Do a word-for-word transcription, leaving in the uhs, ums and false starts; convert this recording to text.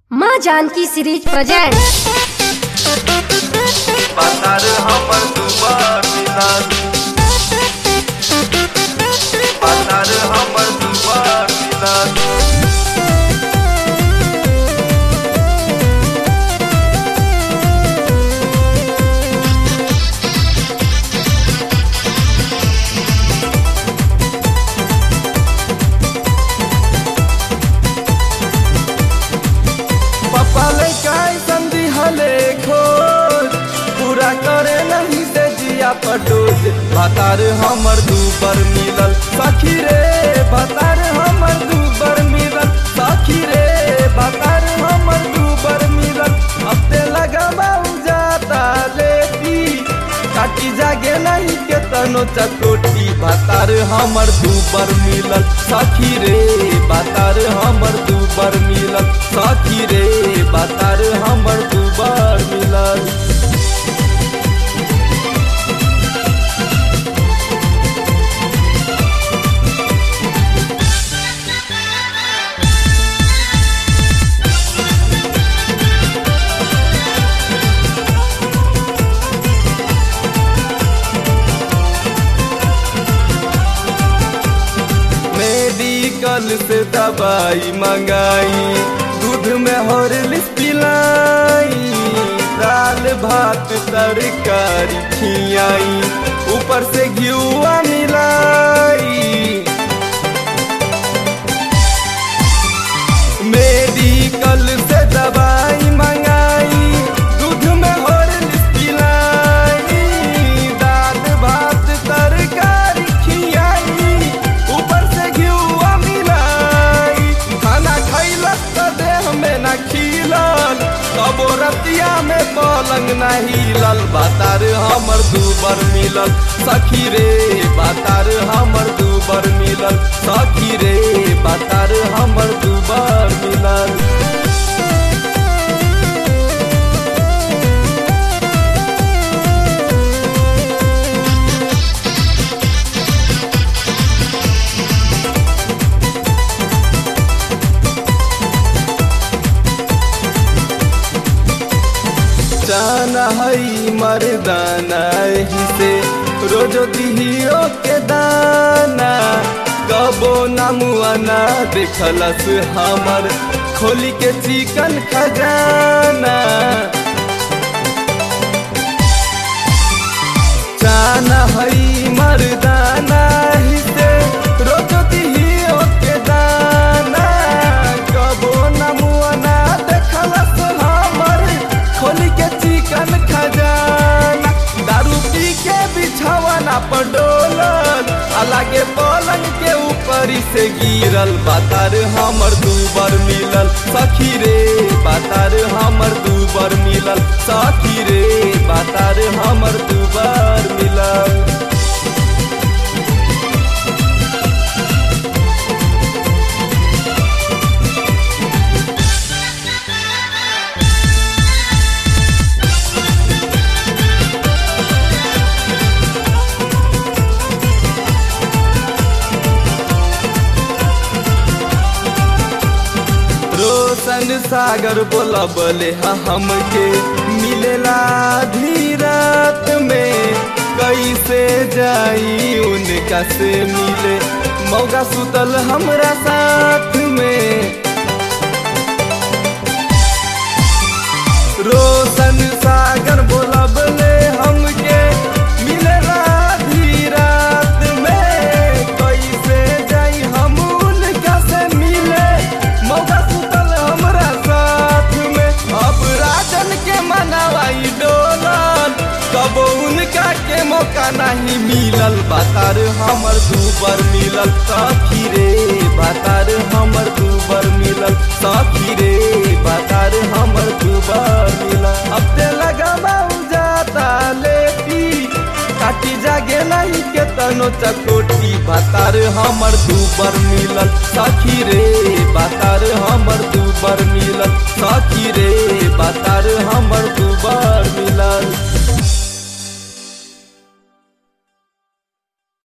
माँ Janaki series present. बातार हमर दुबार मिलन, बातार हमर दुबार मिलन। पूरा करे नहीं से जिया पटोज, बातार हमर दुबर मिलल सखी रे, बातार हमर दुबर मिलल सखी रे, बातार हमर दुबर मिलल। अब ते लगा जाता लेती काटी जागे नहीं के तनो चकोटी, बातार हमर दुबर मिलल सखी रे, बातार हमर दुबर मिलल सखी रे, बातार हमर दुबर मिलल। मेडिकल से दवाई मंगाई, दूध में हॉर्लिक्स पिलाई, दाल भात तरकारी खियाई, ऊपर से घिउआ मिलाई। मेडिकल से दवाई मंगाई, दूध में हॉर्लिक्स पिलाई, दाल भात तरकारी खियाई, ऊपर से घिउआ मिलाई। खाना खैलक त देह में न खिलल, कबो रतिया में पलंग न हिलल, बातार हमर दुबर मिलल सखी रे, बातार हमर दुबर मिलल सखी रे, बातार हमर दुबर मिलल। जाना हई मर्दाना ही से रोजो दिहियो के दाना, कबो नमुआना देखलस हमर खोली के चिकन खजाना। जाना हई मर्दाना ही से रोजो दिहियो के दाना, कबो नमुआना देखलस हमर खोली के चिकन खजाना। दारू पी के बिछावना पर डोलल, अलगे पलंग के ऊपरी से गिरल, बातार हमर दुबर मिलल सखी रे, बातार हमर दुबर मिलल सखी रे, बातार हमर दुबर मिलल। रोशन सागर बोला बोले हमके मिलेला धीरात में, कैसे जाई उनका से मिले, मौका सुतल हमरा साथ में। रोशन सागर बोला बोले हमके मिलेला धीरात में, कैसे जाई हम उनका से मिले, मौका मनवाई डोलन, कबो उनका के मौका नहीं मिलल, बातार हमर दुबर मिलल सखी रे, बातार हमर दुबर मिलल सखी रे, बातार हमर दुबर मिलल। अब ते लगा जाता लेती काटी जागे नहीं के तनो चकोटी, बातार हमर दुबर मिलल सखी रे, बातार हमर दुबर मिलल सखी रे, बातार हमर दुबर मिलल।